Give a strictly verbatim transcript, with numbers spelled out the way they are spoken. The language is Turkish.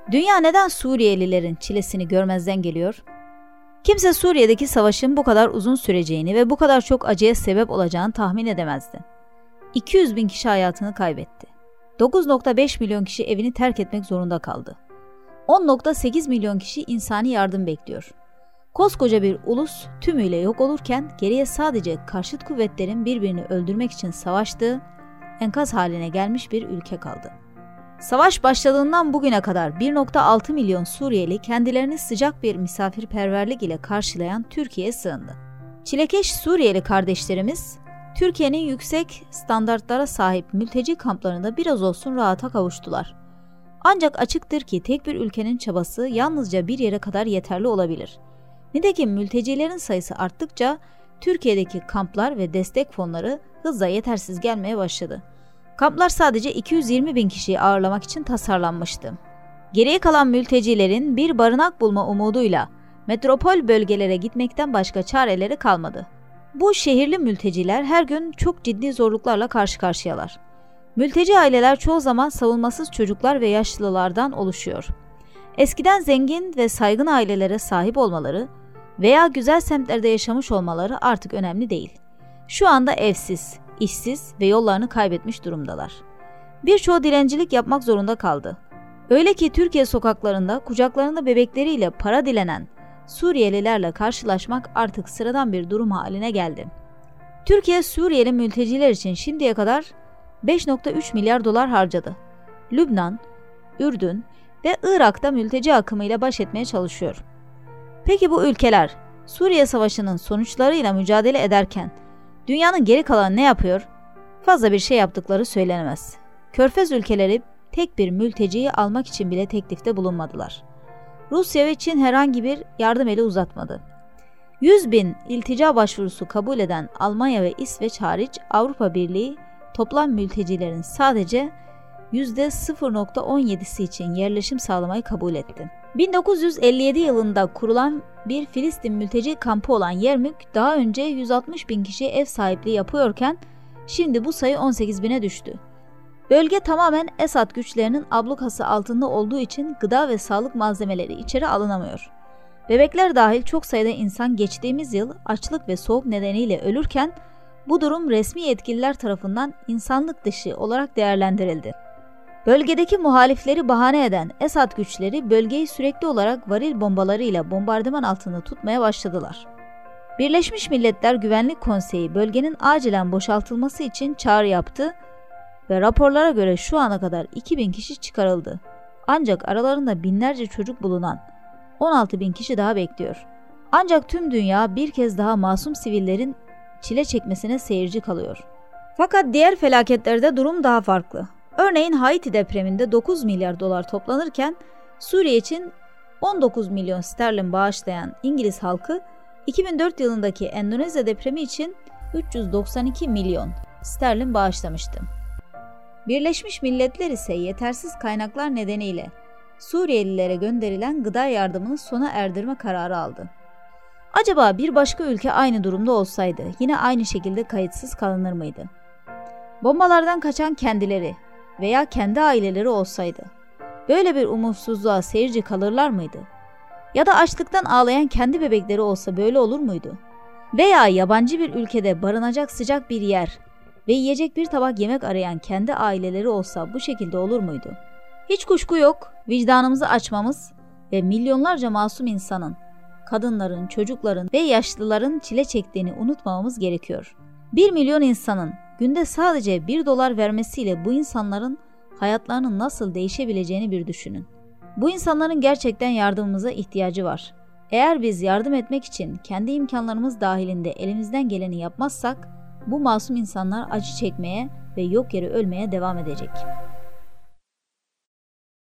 Dünya neden Suriyelilerin çilesini görmezden geliyor? Kimse Suriye'deki savaşın bu kadar uzun süreceğini ve bu kadar çok acıya sebep olacağını tahmin edemezdi. iki yüz bin kişi hayatını kaybetti. dokuz virgül beş milyon kişi evini terk etmek zorunda kaldı. on virgül sekiz milyon kişi insani yardım bekliyor. Koskoca bir ulus tümüyle yok olurken geriye sadece karşıt kuvvetlerin birbirini öldürmek için savaştığı, enkaz haline gelmiş bir ülke kaldı. Savaş başladığından bugüne kadar bir virgül altı milyon Suriyeli kendilerini sıcak bir misafirperverlik ile karşılayan Türkiye'ye sığındı. Çilekeş Suriyeli kardeşlerimiz, Türkiye'nin yüksek standartlara sahip mülteci kamplarında biraz olsun rahata kavuştular. Ancak açıktır ki tek bir ülkenin çabası yalnızca bir yere kadar yeterli olabilir. Nitekim mültecilerin sayısı arttıkça Türkiye'deki kamplar ve destek fonları hızla yetersiz gelmeye başladı. Kamplar sadece iki yüz yirmi bin kişiyi ağırlamak için tasarlanmıştı. Geriye kalan mültecilerin bir barınak bulma umuduyla metropol bölgelere gitmekten başka çareleri kalmadı. Bu şehirli mülteciler her gün çok ciddi zorluklarla karşı karşıyalar. Mülteci aileler çoğu zaman savunmasız çocuklar ve yaşlılardan oluşuyor. Eskiden zengin ve saygın ailelere sahip olmaları veya güzel semtlerde yaşamış olmaları artık önemli değil. Şu anda evsiz, işsiz ve yollarını kaybetmiş durumdalar. Birçoğu dilencilik yapmak zorunda kaldı. Öyle ki Türkiye sokaklarında kucaklarında bebekleriyle para dilenen Suriyelilerle karşılaşmak artık sıradan bir durum haline geldi. Türkiye, Suriyeli mülteciler için şimdiye kadar beş virgül üç milyar dolar harcadı. Lübnan, Ürdün ve Irak'ta mülteci akımıyla baş etmeye çalışıyor. Peki bu ülkeler Suriye Savaşı'nın sonuçlarıyla mücadele ederken dünyanın geri kalanı ne yapıyor? Fazla bir şey yaptıkları söylenemez. Körfez ülkeleri tek bir mülteciyi almak için bile teklifte bulunmadılar. Rusya ve Çin herhangi bir yardım eli uzatmadı. yüz bin iltica başvurusu kabul eden Almanya ve İsveç hariç Avrupa Birliği toplam mültecilerin sadece yüzde sıfır virgül on yedisi için yerleşim sağlamayı kabul etti. bin dokuz yüz elli yedi yılında kurulan bir Filistin mülteci kampı olan Yermük daha önce yüz altmış bin kişiye ev sahipliği yapıyorken şimdi bu sayı on sekiz bine düştü. Bölge tamamen Esad güçlerinin ablukası altında olduğu için gıda ve sağlık malzemeleri içeri alınamıyor. Bebekler dahil çok sayıda insan geçtiğimiz yıl açlık ve soğuk nedeniyle ölürken bu durum resmi yetkililer tarafından insanlık dışı olarak değerlendirildi. Bölgedeki muhalifleri bahane eden Esad güçleri bölgeyi sürekli olarak varil bombalarıyla bombardıman altında tutmaya başladılar. Birleşmiş Milletler Güvenlik Konseyi bölgenin acilen boşaltılması için çağrı yaptı ve raporlara göre şu ana kadar iki bin kişi çıkarıldı. Ancak aralarında binlerce çocuk bulunan on altı bin kişi daha bekliyor. Ancak tüm dünya bir kez daha masum sivillerin çile çekmesine seyirci kalıyor. Fakat diğer felaketlerde durum daha farklı. Örneğin Haiti depreminde dokuz milyar dolar toplanırken Suriye için on dokuz milyon sterlin bağışlayan İngiliz halkı iki bin dört yılındaki Endonezya depremi için üç yüz doksan iki milyon sterlin bağışlamıştı. Birleşmiş Milletler ise yetersiz kaynaklar nedeniyle Suriyelilere gönderilen gıda yardımını sona erdirme kararı aldı. Acaba bir başka ülke aynı durumda olsaydı yine aynı şekilde kayıtsız kalınır mıydı? Bombalardan kaçan kendileri veya kendi aileleri olsaydı böyle bir umutsuzluğa seyirci kalırlar mıydı? Ya da açlıktan ağlayan kendi bebekleri olsa böyle olur muydu? Veya yabancı bir ülkede barınacak sıcak bir yer ve yiyecek bir tabak yemek arayan kendi aileleri olsa bu şekilde olur muydu? Hiç kuşku yok, vicdanımızı açmamız ve milyonlarca masum insanın, kadınların, çocukların ve yaşlıların çile çektiğini unutmamamız gerekiyor. Bir milyon insanın günde sadece bir dolar vermesiyle bu insanların hayatlarının nasıl değişebileceğini bir düşünün. Bu insanların gerçekten yardımımıza ihtiyacı var. Eğer biz yardım etmek için kendi imkanlarımız dahilinde elimizden geleni yapmazsak, bu masum insanlar acı çekmeye ve yok yere ölmeye devam edecek.